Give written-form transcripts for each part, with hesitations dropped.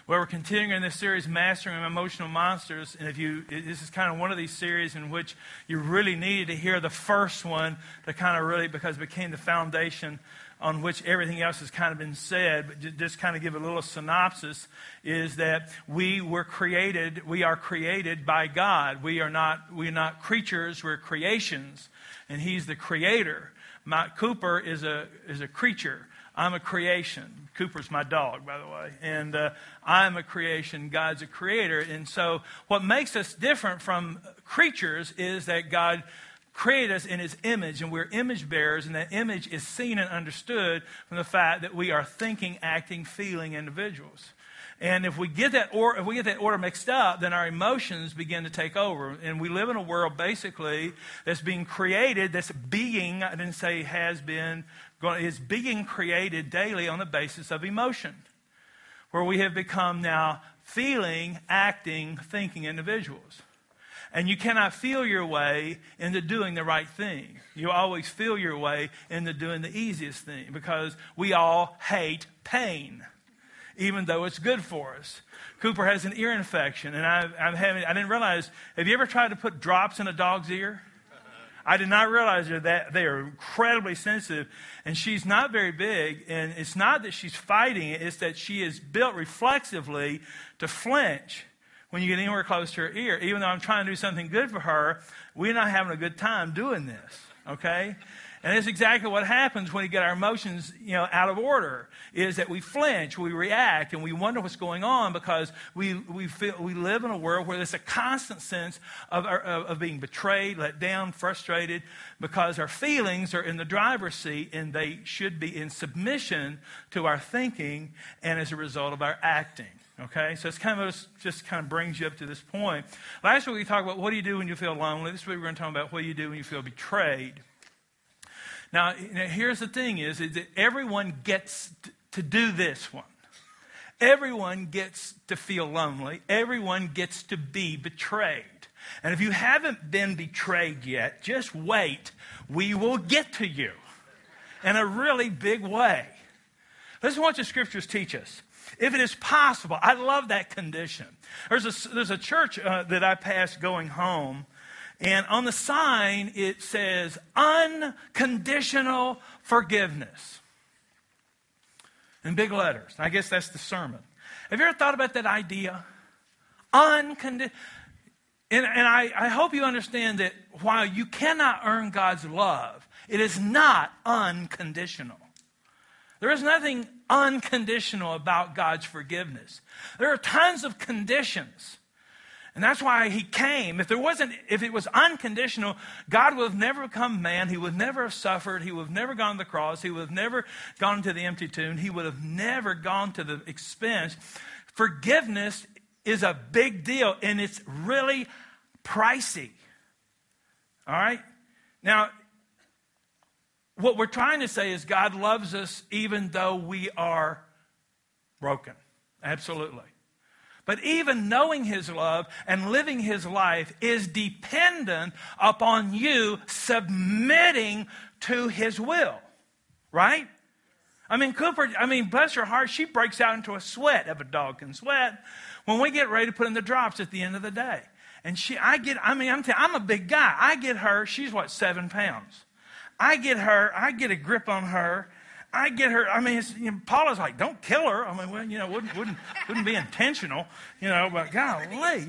Well, we're continuing in this series, Mastering Emotional Monsters. And this is kind of one of these series in which you really needed to hear the first one to kind of really, because it became the foundation on which everything else has kind of been said. But just kind of give a little synopsis, is that we are created by God. We're not creatures, we're creations. And He's the creator. Cooper is a creature. I'm a creation. Cooper's my dog, by the way. And I'm a creation. God's a creator. And so what makes us different from creatures is that God created us in His image, and we're image bearers, and that image is seen and understood from the fact that we are thinking, acting, feeling individuals. And if we get that order mixed up, then our emotions begin to take over. And we live in a world basically that's being created, that's being, I didn't say has been, is being created daily on the basis of emotion, where we have become now feeling, acting, thinking individuals. And you cannot feel your way into doing the right thing. You always feel your way into doing the easiest thing, because we all hate pain, even though it's good for us. Cooper has an ear infection, and I didn't realize, have you ever tried to put drops in a dog's ear? I did not realize that they are incredibly sensitive, and she's not very big, and it's not that she's fighting it, it's that she is built reflexively to flinch when you get anywhere close to her ear. Even though I'm trying to do something good for her, we're not having a good time doing this, okay? And it's exactly what happens when we get our emotions, out of order, is that we flinch, we react, and we wonder what's going on, because we live in a world where there's a constant sense of being betrayed, let down, frustrated, because our feelings are in the driver's seat, and they should be in submission to our thinking, and as a result of our acting. Okay, so it's just kind of brings you up to this point. Last week we talked about what do you do when you feel lonely. This week we're going to talk about what do you do when you feel betrayed. Now, here's the thing is that everyone gets to do this one. Everyone gets to feel lonely. Everyone gets to be betrayed. And if you haven't been betrayed yet, just wait. We will get to you in a really big way. Listen to what the scriptures teach us. If it is possible, I love that condition. There's a church that I passed going home, and on the sign, it says, unconditional forgiveness. In big letters. I guess that's the sermon. Have you ever thought about that idea? And I hope you understand that while you cannot earn God's love, it is not unconditional. There is nothing unconditional about God's forgiveness. There are tons of conditions. And that's why He came. If it was unconditional, God would have never become man. He would never have suffered. He would have never gone to the cross. He would have never gone to the empty tomb. He would have never gone to the expense. Forgiveness is a big deal, and it's really pricey. All right? Now, what we're trying to say is God loves us even though we are broken. Absolutely. But even knowing His love and living His life is dependent upon you submitting to His will. Right? Cooper, bless her heart, she breaks out into a sweat if a dog can sweat when we get ready to put in the drops at the end of the day. And I'm a big guy. I get her, she's 7 pounds. I get a grip on her. I get her. Paula's like, don't kill her. Wouldn't be intentional, but golly,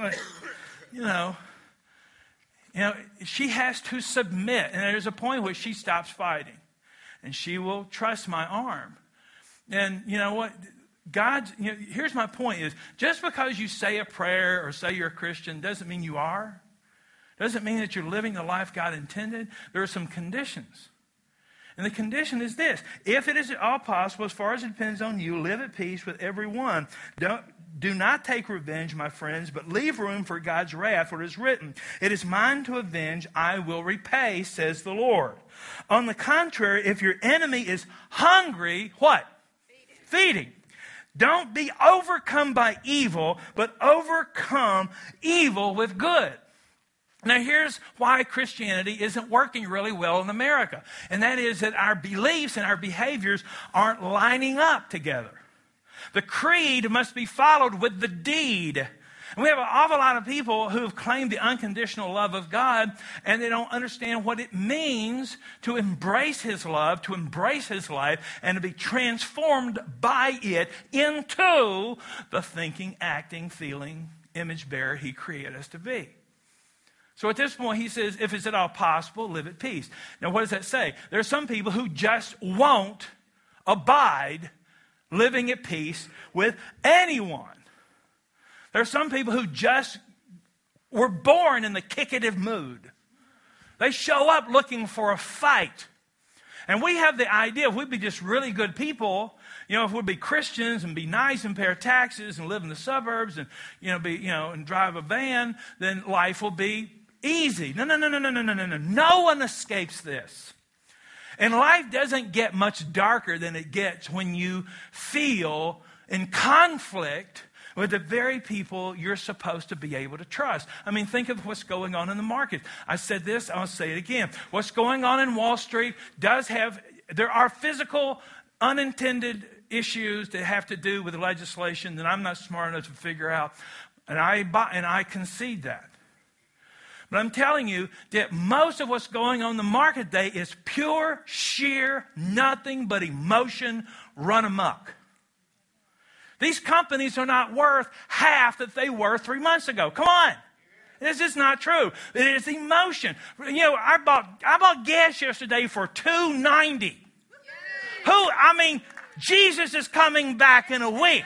she has to submit. And there's a point where she stops fighting and she will trust my arm. And you know what? Here's my point is, just because you say a prayer or say you're a Christian doesn't mean you are. Doesn't mean that you're living the life God intended. There are some conditions. And the condition is this: if it is at all possible, as far as it depends on you, live at peace with everyone. Do not take revenge, my friends, but leave room for God's wrath, for it is written, it is mine to avenge, I will repay, says the Lord. On the contrary, if your enemy is hungry, what? Feeding. Don't be overcome by evil, but overcome evil with good. Now, here's why Christianity isn't working really well in America. And that is that our beliefs and our behaviors aren't lining up together. The creed must be followed with the deed. And we have an awful lot of people who have claimed the unconditional love of God, and they don't understand what it means to embrace His love, to embrace His life, and to be transformed by it into the thinking, acting, feeling image bearer He created us to be. So at this point, he says, if it's at all possible, live at peace. Now, what does that say? There are some people who just won't abide living at peace with anyone. There are some people who just were born in the kickative mood. They show up looking for a fight. And we have the idea, if we'd be just really good people, if we'd be Christians and be nice and pay our taxes and live in the suburbs and, and drive a van, then life will be easy. No. No one escapes this. And life doesn't get much darker than it gets when you feel in conflict with the very people you're supposed to be able to trust. I mean, think of what's going on in the market. I said this, I'll say it again. What's going on in Wall Street there are physical, unintended issues that have to do with legislation that I'm not smart enough to figure out. And I concede that. But I'm telling you that most of what's going on in the market today is pure, sheer, nothing but emotion run amok. These companies are not worth half that they were 3 months ago. Come on. This is not true. It is emotion. I bought gas yesterday for $2.90. Jesus is coming back in a week.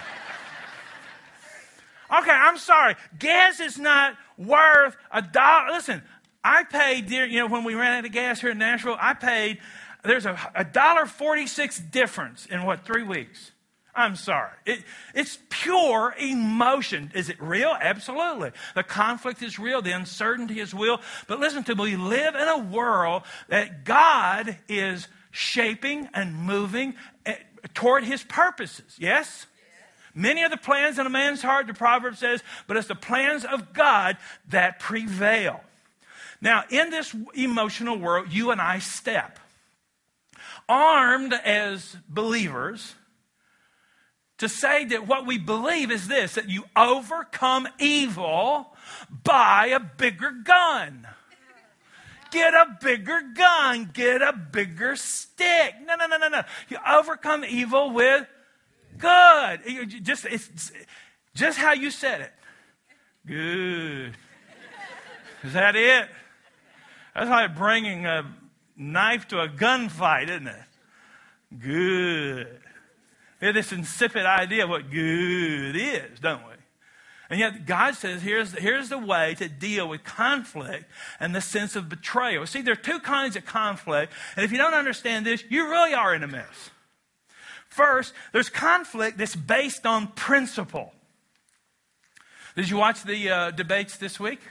Okay, I'm sorry. Gas is not worth $1. Listen, I paid, when we ran out of gas here in Nashville, there's a $1.46 difference in 3 weeks? I'm sorry. It's pure emotion. Is it real? Absolutely. The conflict is real. The uncertainty is real. But listen to me. We live in a world that God is shaping and moving toward His purposes. Yes? Many are the plans in a man's heart, the proverb says, but it's the plans of God that prevail. Now, in this emotional world, you and I step, armed as believers, to say that what we believe is this, that you overcome evil by a bigger gun. Get a bigger gun. Get a bigger stick. No. You overcome evil with good. It's just how you said it. Good. Is that it? That's like bringing a knife to a gunfight, isn't it? Good. We have this insipid idea of what good is, don't we? And yet God says, here's the way to deal with conflict and the sense of betrayal. See, there are two kinds of conflict, and if you don't understand this, you really are in a mess. First, there's conflict that's based on principle. Did you watch the debates this week?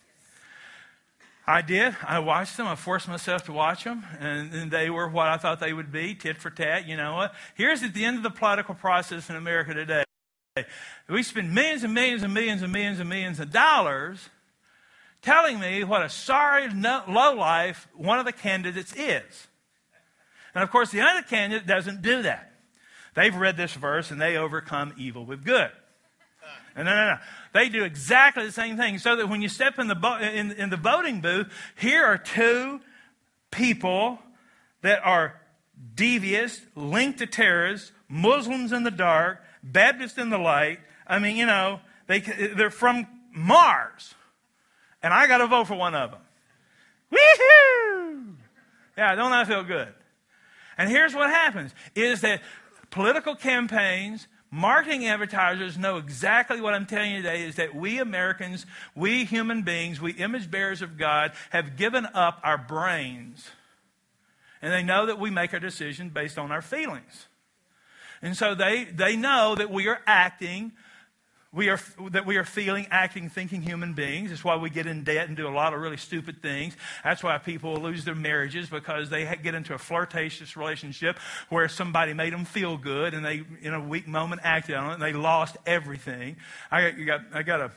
I did. I watched them. I forced myself to watch them. And they were what I thought they would be, tit for tat. You know what? Here's at the end of the political process in America today. We spend millions and millions and millions and millions and millions of dollars telling me what a sorry lowlife one of the candidates is. And of course, the other candidate doesn't do that. They've read this verse and they overcome evil with good. No. They do exactly the same thing. So that when you step in the voting booth, here are two people that are devious, linked to terrorists, Muslims in the dark, Baptists in the light. I mean, they're from Mars. And I got to vote for one of them. Woohoo! Yeah, don't I feel good? And here's what happens, is that political campaigns, marketing advertisers know exactly what I'm telling you today, is that we Americans, we human beings, we image bearers of God, have given up our brains. And they know that we make our decisions based on our feelings. And so they know that we are acting, we are feeling, acting, thinking human beings. That's why we get in debt and do a lot of really stupid things. That's why people lose their marriages, because they get into a flirtatious relationship where somebody made them feel good and they, in a weak moment, acted on it and they lost everything. I got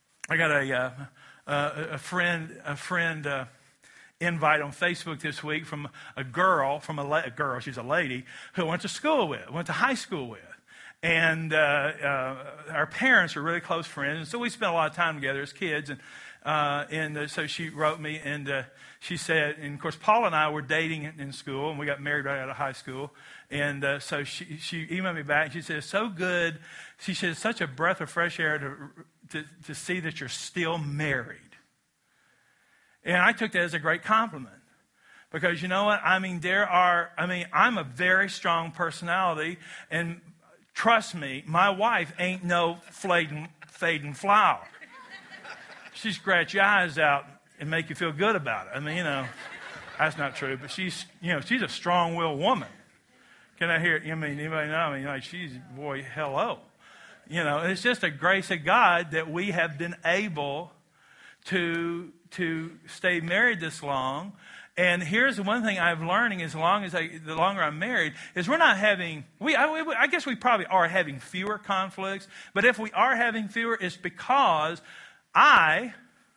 a friend invite on Facebook this week from a girl, she's a lady, who I went to high school with. And our parents were really close friends, and so we spent a lot of time together as kids. And so she wrote me, and she said, and of course, Paul and I were dating in school, and we got married right out of high school. And so she emailed me back, and she said, so good. She said, it's such a breath of fresh air to see that you're still married. And I took that as a great compliment. Because you know what? I mean, I'm a very strong personality, and trust me, my wife ain't no fading flower. She scratch your eyes out and make you feel good about it. I mean, that's not true, but she's a strong-willed woman. Can I hear? Anybody know? I mean, like boy, hello. It's just a grace of God that we have been able to stay married this long. And here's the one thing I'm learning: the longer I'm married, is we're not having. I guess we probably are having fewer conflicts. But if we are having fewer, it's because I,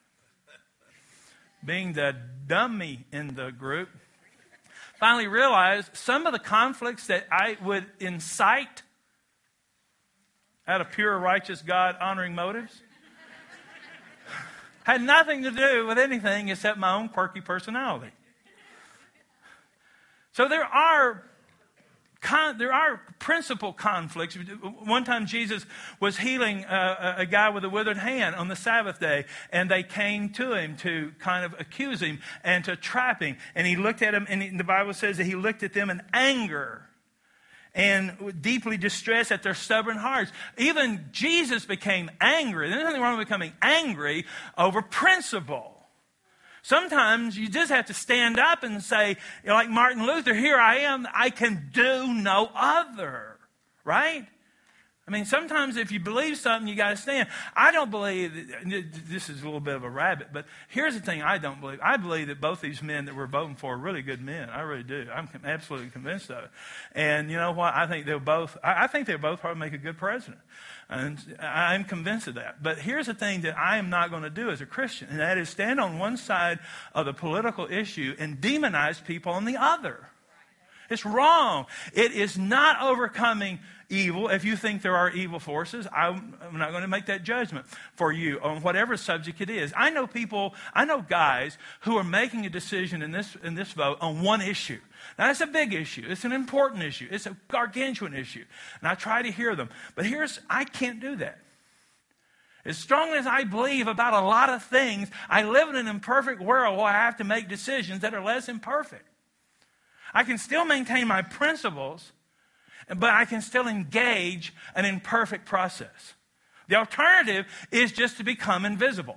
being the dummy in the group, finally realized some of the conflicts that I would incite out of pure, righteous, God-honoring motives had nothing to do with anything except my own quirky personality. So there are principal conflicts. One time Jesus was healing a guy with a withered hand on the Sabbath day, and they came to him to kind of accuse him and to trap him. And he looked at him, and the Bible says that he looked at them in anger and deeply distressed at their stubborn hearts. Even Jesus became angry. There's nothing wrong with becoming angry over principle. Sometimes you just have to stand up and say, like Martin Luther, here I am, I can do no other. Right? I mean, sometimes if you believe something, you got to stand. I don't believe, this is a little bit of a rabbit, but here's the thing I don't believe. I believe that both these men that we're voting for are really good men. I really do. I'm absolutely convinced of it. And you know what? I think they'll both probably make a good president. And I'm convinced of that. But here's the thing that I am not going to do as a Christian, and that is stand on one side of the political issue and demonize people on the other. It's wrong. It is not overcoming evil. If you think there are evil forces, I'm not going to make that judgment for you on whatever subject it is. I know guys who are making a decision in this vote on one issue. Now, it's a big issue. It's an important issue. It's a gargantuan issue. And I try to hear them. But I can't do that. As strong as I believe about a lot of things, I live in an imperfect world where I have to make decisions that are less imperfect. I can still maintain my principles, but I can still engage an imperfect process. The alternative is just to become invisible.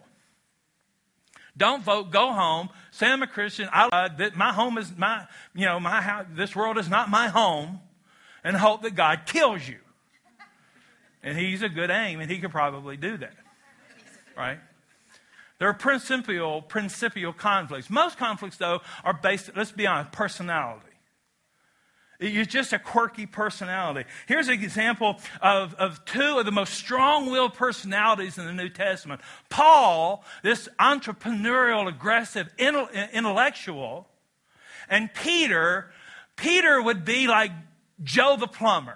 Don't vote, go home, say I'm a Christian, my home is my house, this world is not my home, and hope that God kills you. And he's a good aim, and he could probably do that. Right? There are principial conflicts. Most conflicts, though, are based, let's be honest, personality. You're just a quirky personality. Here's an example of two of the most strong-willed personalities in the New Testament. Paul, this entrepreneurial, aggressive, intellectual, and Peter. Peter would be like Joe the plumber.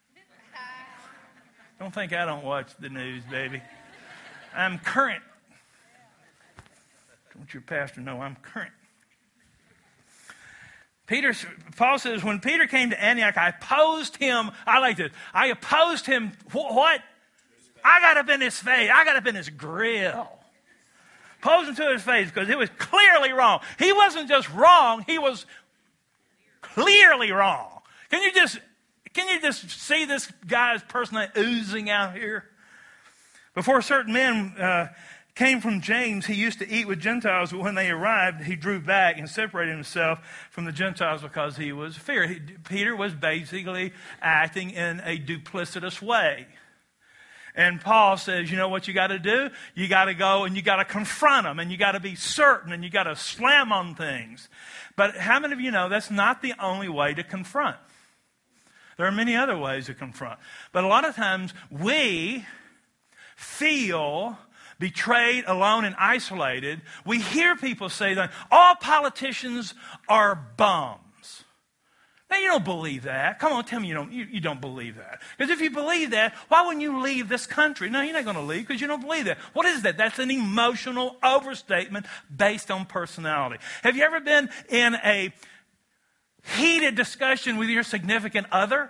Don't think I don't watch the news, baby. I'm current. Don't your pastor know I'm current? Paul says, when Peter came to Antioch, I opposed him. I like this. I opposed him. What? I got up in his face. I got up in his grill. Opposed him to his face because it was clearly wrong. He wasn't just wrong. He was clearly wrong. Can you just see this guy's personality oozing out here? Before certain men came from James, he used to eat with Gentiles, but when they arrived, he drew back and separated himself from the Gentiles because he was feared. Peter was basically acting in a duplicitous way. And Paul says, you know what you got to do? You got to go and you got to confront them, and you got to be certain, and you got to slam on things. But how many of you know that's not the only way to confront? There are many other ways to confront. But a lot of times we feel betrayed, alone, and isolated. We hear people say that all politicians are bums. Now, you don't believe that. Come on, tell me you don't believe that. Because if you believe that, why wouldn't you leave this country? No, you're not going to leave because you don't believe that. What is that? That's an emotional overstatement based on personality. Have you ever been in a heated discussion with your significant other?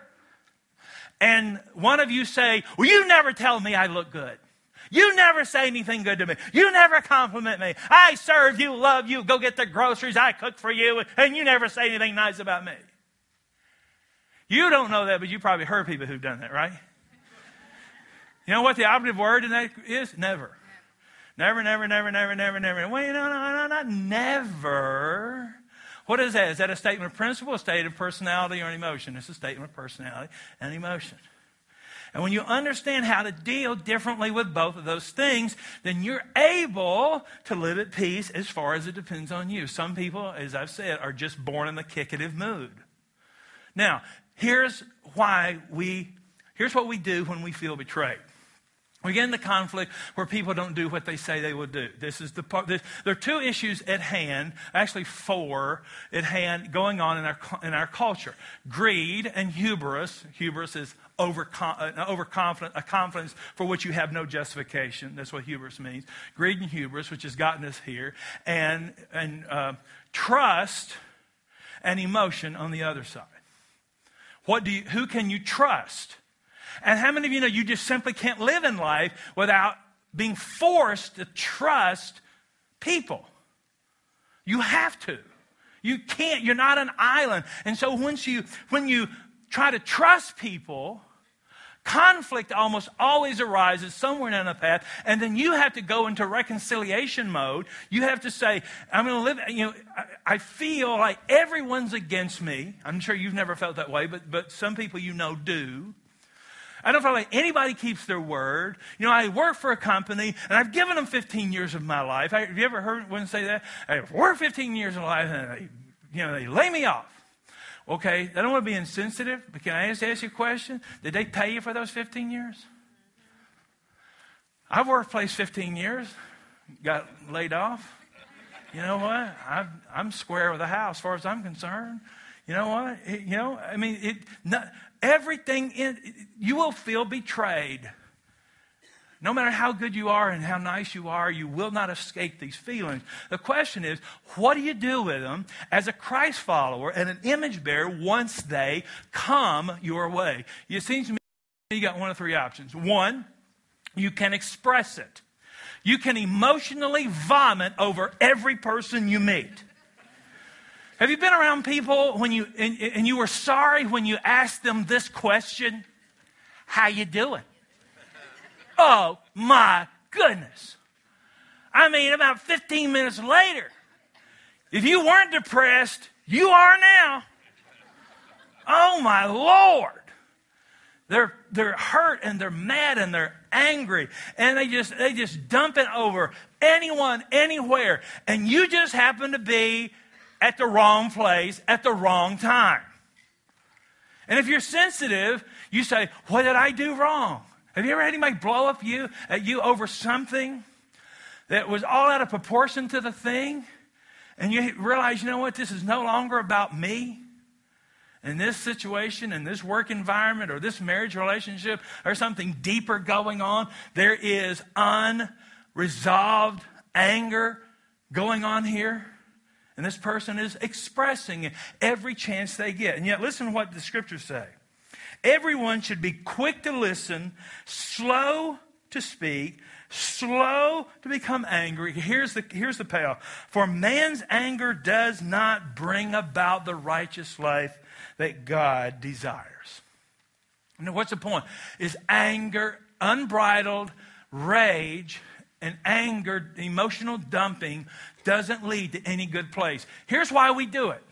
And one of you say, well, you never tell me I look good. You never say anything good to me. You never compliment me. I serve you, love you, go get the groceries, I cook for you, and you never say anything nice about me. You don't know that, but you probably heard people who've done that, right? You know what the operative word in that is? Never. Never, never, never, never, never, never. Wait, no, not never. What is that? Is that a statement of principle, a state of personality, or an emotion? It's a statement of personality and emotion. And when you understand how to deal differently with both of those things, then you're able to live at peace as far as it depends on you. Some people, as I've said, are just born in the kickative mood. Now, here's what we do when we feel betrayed. We get into conflict where people don't do what they say they will do. This is the part. There are two issues at hand, actually four at hand, going on in our culture: greed and hubris. Hubris is overconfident, a confidence for which you have no justification. That's what hubris means. Greed and hubris, which has gotten us here, and trust and emotion on the other side. Who can you trust? And how many of you know you just simply can't live in life without being forced to trust people? You have to. You can't. You're not an island. And so when you try to trust people, conflict almost always arises somewhere down the path, and then you have to go into reconciliation mode. You have to say, I'm going to live, I feel like everyone's against me. I'm sure you've never felt that way, but some people do. I don't feel like anybody keeps their word. I work for a company, and I've given them 15 years of my life. Have you ever heard one say that? I've worked 15 years of life, and they lay me off. Okay, I don't want to be insensitive, but can I just ask you a question? Did they pay you for those 15 years? I've worked place 15 years, got laid off. You know what? I'm square with the house as far as I'm concerned. You know what? You will feel betrayed. No matter how good you are and how nice you are, you will not escape these feelings. The question is, what do you do with them as a Christ follower and an image bearer once they come your way? It seems to me you got one of three options. One, you can express it. You can emotionally vomit over every person you meet. Have you been around people and you were sorry when you asked them this question? How you doing? Oh, my goodness. About 15 minutes later, if you weren't depressed, you are now. Oh, my Lord. They're hurt and they're mad and they're angry. And they just dump it over anyone, anywhere. And you just happen to be at the wrong place at the wrong time. And if you're sensitive, you say, what did I do wrong? Have you ever had anybody blow up at you over something that was all out of proportion to the thing? And you realize, this is no longer about me. In this situation, in this work environment, or this marriage relationship, or something deeper going on, there is unresolved anger going on here. And this person is expressing it every chance they get. And yet, listen to what the scriptures say. Everyone should be quick to listen, slow to speak, slow to become angry. Here's the payoff. For man's anger does not bring about the righteous life that God desires. Now, what's the point? Is anger, unbridled rage, and anger, emotional dumping, doesn't lead to any good place. Here's why we do it.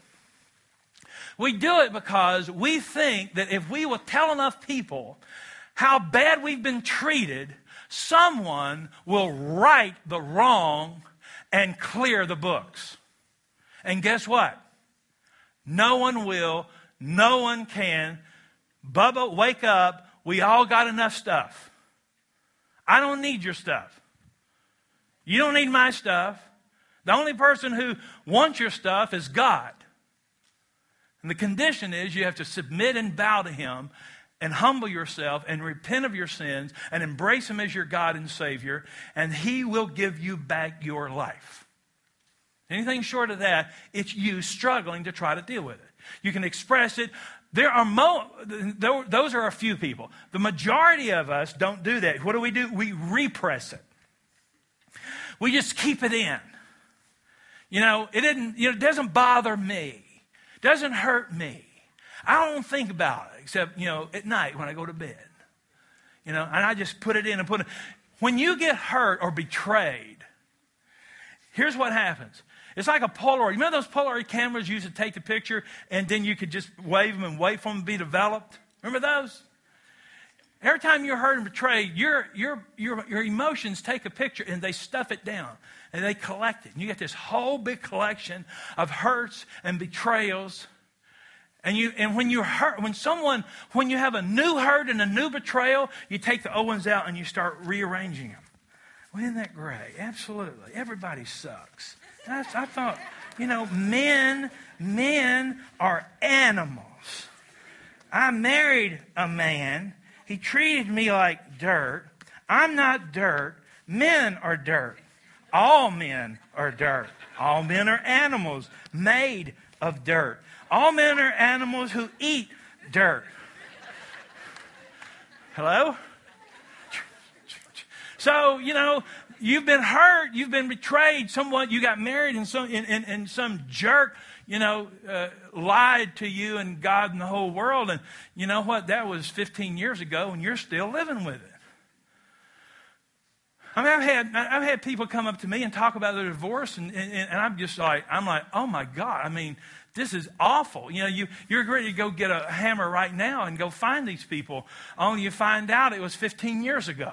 We do it because we think that if we will tell enough people how bad we've been treated, someone will right the wrong and clear the books. And guess what? No one will. No one can. Bubba, wake up. We all got enough stuff. I don't need your stuff. You don't need my stuff. The only person who wants your stuff is God. And the condition is you have to submit and bow to him and humble yourself and repent of your sins and embrace him as your God and Savior, and he will give you back your life. Anything short of that, it's you struggling to try to deal with it. You can express it. Those are a few people. The majority of us don't do that. What do? We repress it. We just keep it in. It doesn't bother me. It doesn't hurt me. I don't think about it except, at night when I go to bed. And I just put it in and put it. When you get hurt or betrayed, here's what happens. It's like a Polaroid. You remember those Polaroid cameras you used to take the picture and then you could just wave them and wait for them to be developed? Remember those? Every time you're hurt and betrayed, your emotions take a picture and they stuff it down and they collect it. And you get this whole big collection of hurts and betrayals. And when you have a new hurt and a new betrayal, you take the old ones out and you start rearranging them. Well, isn't that great? Absolutely. Everybody sucks. I thought, men are animals. I married a man. He treated me like dirt. I'm not dirt. Men are dirt. All men are dirt. All men are animals made of dirt. All men are animals who eat dirt. Hello? So, you've been hurt, you've been betrayed, somewhat, you got married and some jerk, lied to you and God and the whole world. And you know what? That was 15 years ago and you're still living with it. I mean, I've had people come up to me and talk about their divorce and I'm like, oh my God. I mean, this is awful. You're ready to go get a hammer right now and go find these people. Only you find out it was 15 years ago.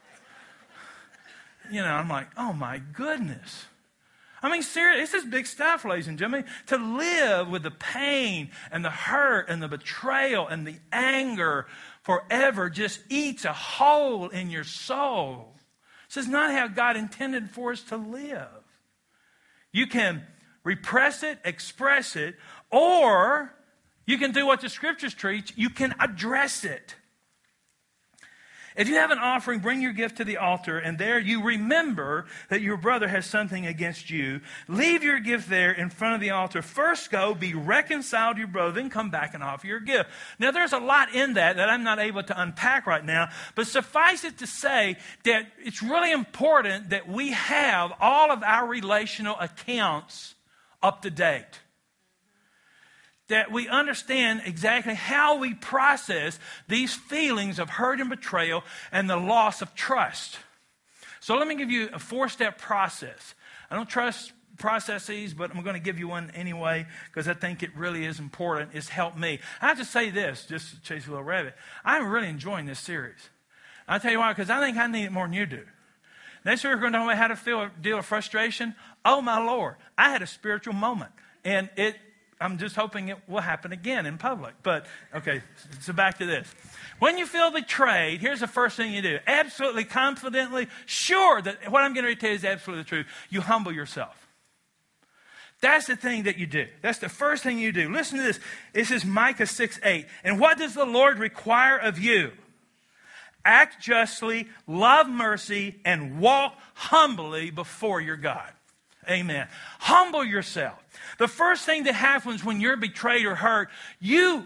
I'm like, oh my goodness. I mean, seriously, this is big stuff, ladies and gentlemen. To live with the pain and the hurt and the betrayal and the anger forever just eats a hole in your soul. This is not how God intended for us to live. You can repress it, express it, or you can do what the scriptures teach. You can address it. If you have an offering, bring your gift to the altar, and there you remember that your brother has something against you. Leave your gift there in front of the altar. First go, be reconciled to your brother, then come back and offer your gift. Now, there's a lot in that I'm not able to unpack right now, but suffice it to say that it's really important that we have all of our relational accounts up to date. That we understand exactly how we process these feelings of hurt and betrayal and the loss of trust. So let me give you a 4-step process. I don't trust processes, but I'm going to give you one anyway because I think it really is important. It's helped me. I have to say this, just to chase a little rabbit. I'm really enjoying this series. I'll tell you why, because I think I need it more than you do. Next week we're going to talk about how to deal with frustration. Oh, my Lord. I had a spiritual moment, and I'm just hoping it will happen again in public. But, okay, so back to this. When you feel betrayed, here's the first thing you do. Absolutely, confidently, sure that what I'm going to tell you is absolutely true. You humble yourself. That's the thing that you do. That's the first thing you do. Listen to this. This is Micah 6:8. And what does the Lord require of you? Act justly, love mercy, and walk humbly before your God. Amen. Humble yourself. The first thing that happens when you're betrayed or hurt, you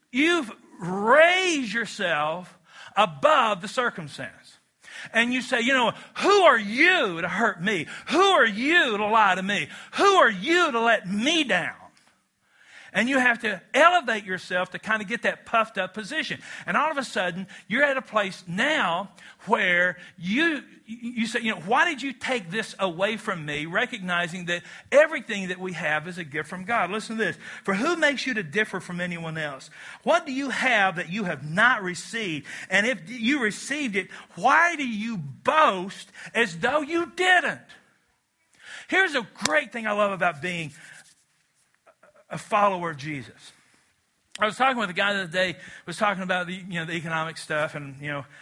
raise yourself above the circumstance. And you say, who are you to hurt me? Who are you to lie to me? Who are you to let me down? And you have to elevate yourself to kind of get that puffed up position. And all of a sudden, you're at a place now where you say, why did you take this away from me? Recognizing that everything that we have is a gift from God. Listen to this. For who makes you to differ from anyone else? What do you have that you have not received? And if you received it, why do you boast as though you didn't? Here's a great thing I love about being a follower of Jesus. I was talking with a guy the other day, was talking about the economic stuff, and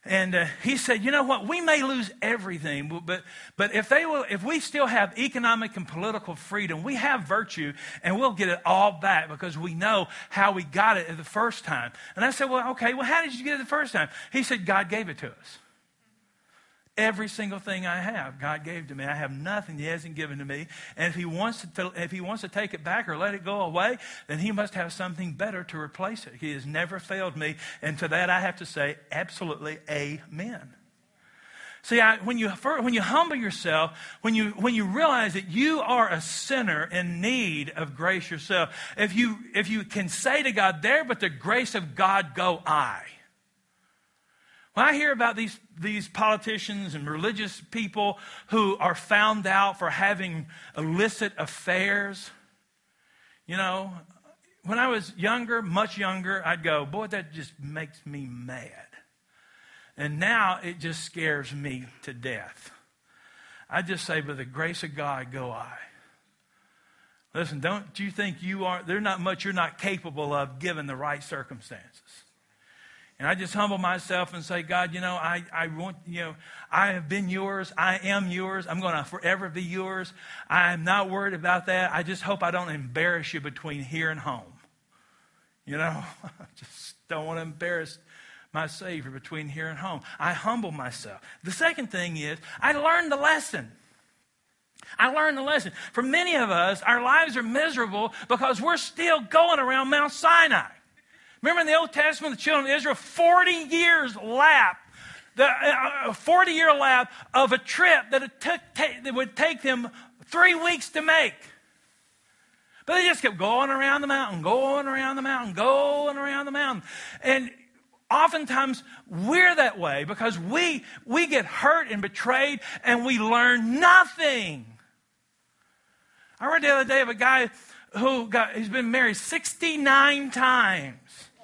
And he said, you know what, we may lose everything, but if we still have economic and political freedom, we have virtue, and we'll get it all back because we know how we got it the first time. And I said, well, okay, well, how did you get it the first time? He said, God gave it to us. Every single thing I have, God gave to me. I have nothing He hasn't given to me. And if He wants to take it back or let it go away, then He must have something better to replace it. He has never failed me. And to that I have to say, absolutely amen. See, when you humble yourself, when you realize that you are a sinner in need of grace yourself, if you can say to God, there but the grace of God go I. When I hear about these politicians and religious people who are found out for having illicit affairs, you know, when I was younger, much younger, I'd go, boy, that just makes me mad. And now it just scares me to death. I just say, by the grace of God go I. Listen, don't you think there's not much you're not capable of given the right circumstances. And I just humble myself and say, God, I want, I have been yours. I am yours. I'm going to forever be yours. I'm not worried about that. I just hope I don't embarrass you between here and home. I just don't want to embarrass my Savior between here and home. I humble myself. The second thing is, I learned the lesson. For many of us, our lives are miserable because we're still going around Mount Sinai. Remember in the Old Testament, the children of Israel, 40 years lap, a 40-year lap of a trip that would take them 3 weeks to make. But they just kept going around the mountain, going around the mountain, going around the mountain. And oftentimes we're that way because we get hurt and betrayed and we learn nothing. I read the other day of a guy he's been married 69 times.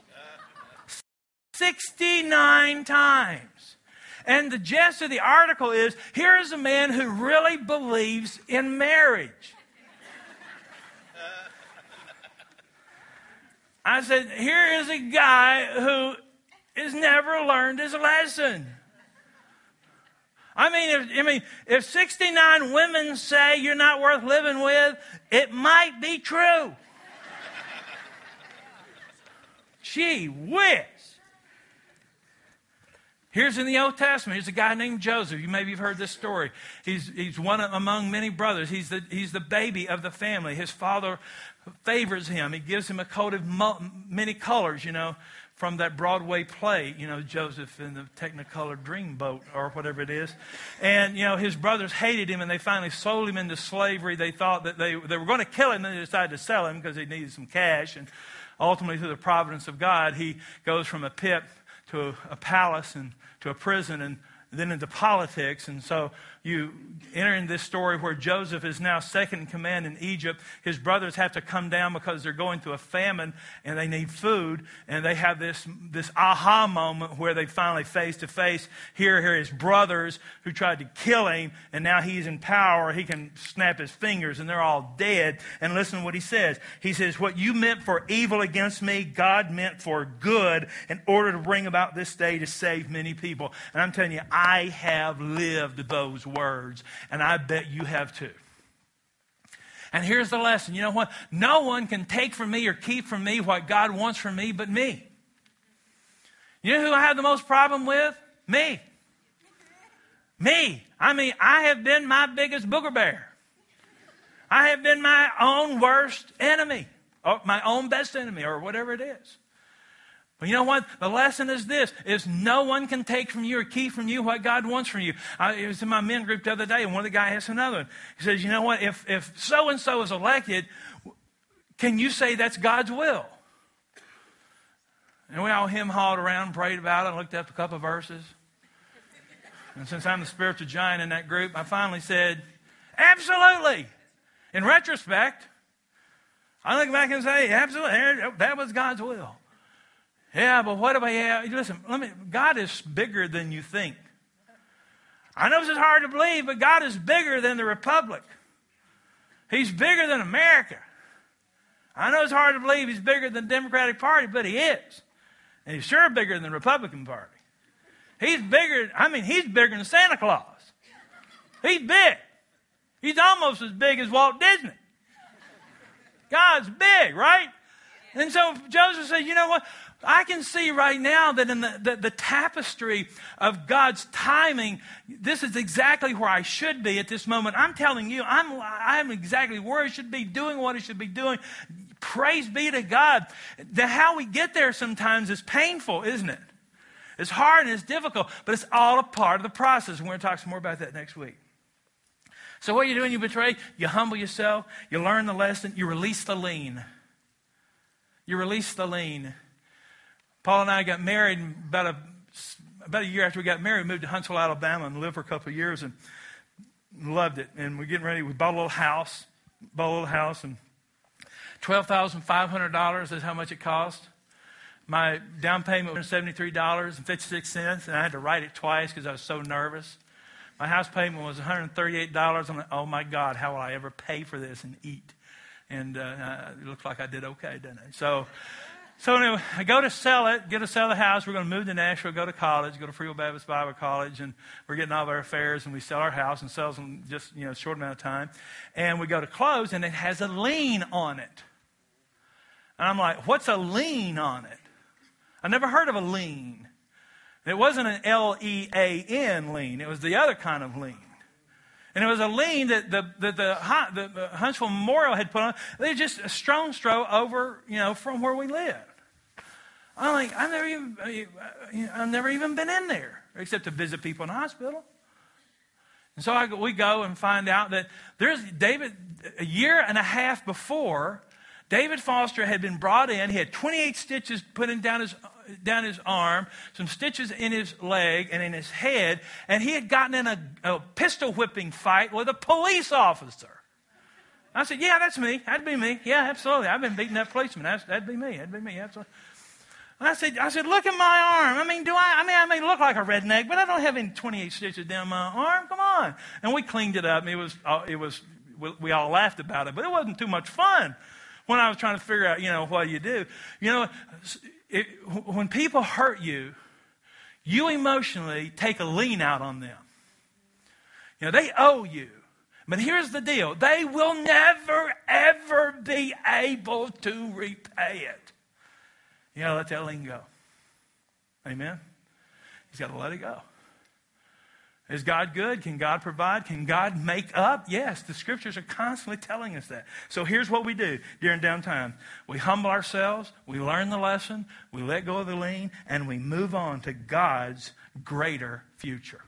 69 times. And the gist of the article is, here is a man who really believes in marriage. I said, here is a guy who has never learned his lesson. If 69 women say you're not worth living with, it might be true. Gee whiz. Here's in the Old Testament. Here's a guy named Joseph. Maybe you've heard this story. He's one among many brothers. He's the baby of the family. His father favors him. He gives him a coat of many colors, from that Broadway play, Joseph in the Technicolor Dreamboat or whatever it is. And, his brothers hated him and they finally sold him into slavery. They thought that they were going to kill him, and they decided to sell him because they needed some cash. And ultimately, through the providence of God, he goes from a pit to a palace and to a prison and then into politics. And so you enter in this story where Joseph is now second in command in Egypt. His brothers have to come down because they're going through a famine and they need food. And they have this aha moment where they finally face to face hear his brothers who tried to kill him. And now he's in power. He can snap his fingers and they're all dead. And listen to what he says. He says, what you meant for evil against me, God meant for good in order to bring about this day to save many people. And I'm telling you, I have lived those words, and I bet you have too. And here's the lesson. You know what? No one can take from me or keep from me what God wants from me but me. You know who I have the most problem with? Me. Me. I have been my biggest booger bear. I have been my own worst enemy, or my own best enemy, or whatever it is. But you know what? The lesson is this, is no one can take from you or keep from you what God wants from you. It was in my men group the other day, and one of the guys asked another one. He says, you know what? If so-and-so is elected, can you say that's God's will? And we all hem-hawed around and prayed about it and looked up a couple of verses. And since I'm the spiritual giant in that group, I finally said, absolutely. In retrospect, I look back and say, absolutely, that was God's will. Yeah, but what about, listen, God is bigger than you think. I know this is hard to believe, but God is bigger than the Republic. He's bigger than America. I know it's hard to believe He's bigger than the Democratic Party, but He is. And He's sure bigger than the Republican Party. He's bigger than Santa Claus. He's big. He's almost as big as Walt Disney. God's big, right? And so Joseph said, you know what? I can see right now that in the tapestry of God's timing, this is exactly where I should be at this moment. I'm telling you, I'm exactly where I should be, doing what I should be doing. Praise be to God. How we get there sometimes is painful, isn't it? It's hard and it's difficult, but it's all a part of the process. We're going to talk some more about that next week. So what you do when you betray? You humble yourself. You learn the lesson. You release the lien. You release the lien. Paul and I got married about a year after we got married. We moved to Huntsville, Alabama, and lived for a couple of years and loved it. And we're getting ready. We bought a little house. And $12,500 is how much it cost. My down payment was $73.56, and I had to write it twice because I was so nervous. My house payment was $138. I'm like, oh my God, how will I ever pay for this and eat? And it looks like I did okay, doesn't it? So anyway, I go to sell the house. We're going to move to Nashville, go to college, go to Free Will Baptist Bible College, and we're getting all of our affairs, and we sell our house and sells in just a short amount of time. And we go to close, and it has a lien on it. And I'm like, what's a lien on it? I never heard of a lien. It wasn't an L-E-A-N lien. It was the other kind of lien. And it was a lien that the Huntsville Memorial had put on. They just a stone's throw over, from where we live. I'm like, I've never even been in there, except to visit people in the hospital. And so we go and find out that there's David, a year and a half before, David Foster had been brought in. He had 28 stitches put in down his arm, some stitches in his leg and in his head, and he had gotten in a pistol whipping fight with a police officer. I said, yeah, that's me. That'd be me. Yeah, absolutely. I've been beating up policemen. That'd be me. Absolutely. And I said, look at my arm. I may look like a redneck, but I don't have any 28 stitches down my arm. Come on. And we cleaned it up. We all laughed about it, but it wasn't too much fun. When I was trying to figure out, what you do. When people hurt you, you emotionally take a lien out on them. They owe you. But here's the deal. They will never, ever be able to repay it. You got to let that lien go. Amen? He's got to let it go. Is God good? Can God provide? Can God make up? Yes, the scriptures are constantly telling us that. So here's what we do during downtime. We humble ourselves, we learn the lesson, we let go of the lien, and we move on to God's greater future.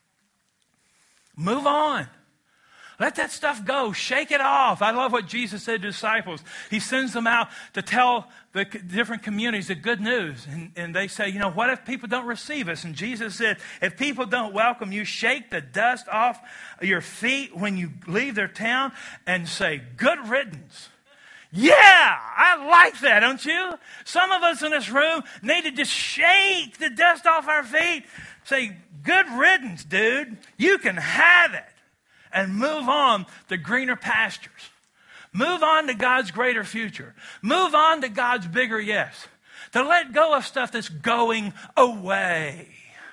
Move on. Let that stuff go. Shake it off. I love what Jesus said to disciples. He sends them out to tell the different communities the good news. And they say, what if people don't receive us? And Jesus said, if people don't welcome you, shake the dust off your feet when you leave their town and say, good riddance. Yeah, I like that, don't you? Some of us in this room need to just shake the dust off our feet. Say, good riddance, dude. You can have it. And move on to greener pastures. Move on to God's greater future. Move on to God's bigger yes. To let go of stuff that's going away.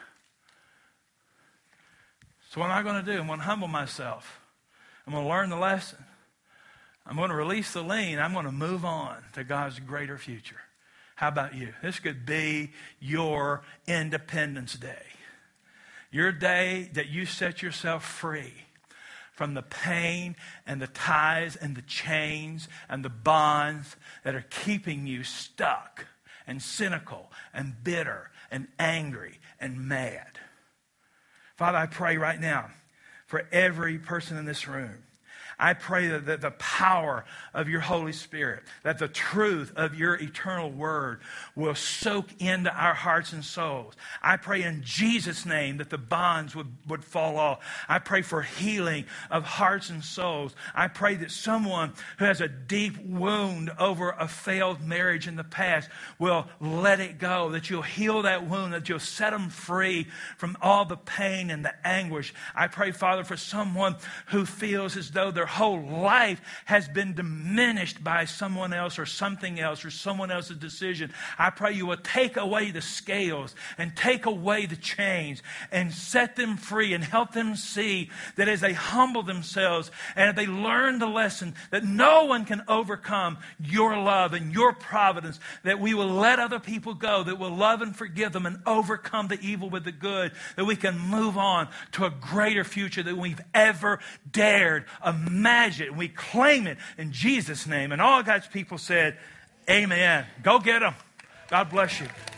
So what am I going to do? I'm going to humble myself. I'm going to learn the lesson. I'm going to release the lien. I'm going to move on to God's greater future. How about you? This could be your Independence Day. Your day that you set yourself free from the pain and the ties and the chains and the bonds that are keeping you stuck and cynical and bitter and angry and mad. Father, I pray right now for every person in this room. I pray that the power of your Holy Spirit, that the truth of your eternal word will soak into our hearts and souls. I pray in Jesus' name that the bonds would fall off. I pray for healing of hearts and souls. I pray that someone who has a deep wound over a failed marriage in the past will let it go, that you'll heal that wound, that you'll set them free from all the pain and the anguish. I pray, Father, for someone who feels as though their their whole life has been diminished by someone else or something else or someone else's decision. I pray you will take away the scales and take away the chains and set them free and help them see that as they humble themselves and if they learn the lesson that no one can overcome your love and your providence, that we will let other people go, that we'll love and forgive them and overcome the evil with the good, that we can move on to a greater future than we've ever dared imagine. We claim it in Jesus' name. And all God's people said, amen. Go get them. God bless you.